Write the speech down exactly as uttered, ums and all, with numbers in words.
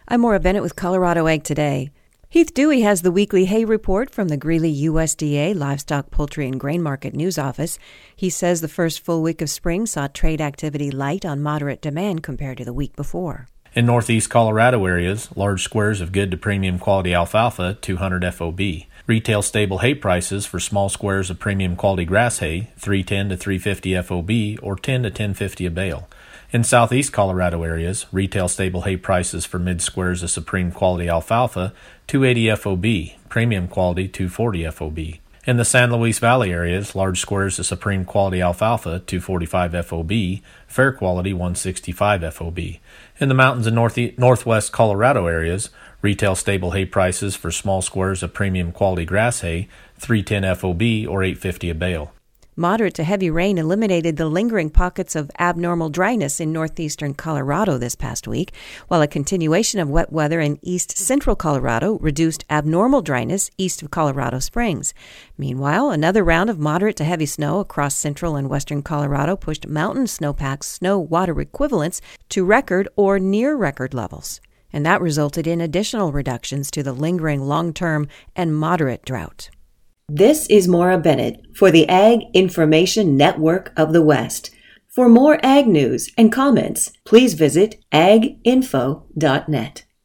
I'm Maura Bennett with Colorado Ag Today. Heath Dewey has the weekly hay report from the Greeley U S D A Livestock, Poultry, and Grain Market News Office. He says the first full week of spring saw trade activity light on moderate demand compared to the week before. In northeast Colorado areas, large squares of good to premium quality alfalfa, two hundred F O B. Retail stable hay prices for small squares of premium quality grass hay, three ten to three fifty F O B or ten to ten fifty a bale. In southeast Colorado areas, retail stable hay prices for mid squares of supreme quality alfalfa, two eighty F O B, premium quality two forty F O B. In the San Luis Valley areas, large squares of supreme quality alfalfa, two forty-five F O B, fair quality one sixty-five F O B. In the mountains and north northwest Colorado areas, retail stable hay prices for small squares of premium quality grass hay, three ten F O B or eight fifty a bale. Moderate to heavy rain eliminated the lingering pockets of abnormal dryness in northeastern Colorado this past week, while a continuation of wet weather in east central Colorado reduced abnormal dryness east of Colorado Springs. Meanwhile, another round of moderate to heavy snow across central and western Colorado pushed mountain snowpack's snow water equivalents to record or near record levels, and that resulted in additional reductions to the lingering long-term and moderate drought. This is Maura Bennett for the Ag Information Network of the West. For more ag news and comments, please visit ag info dot net.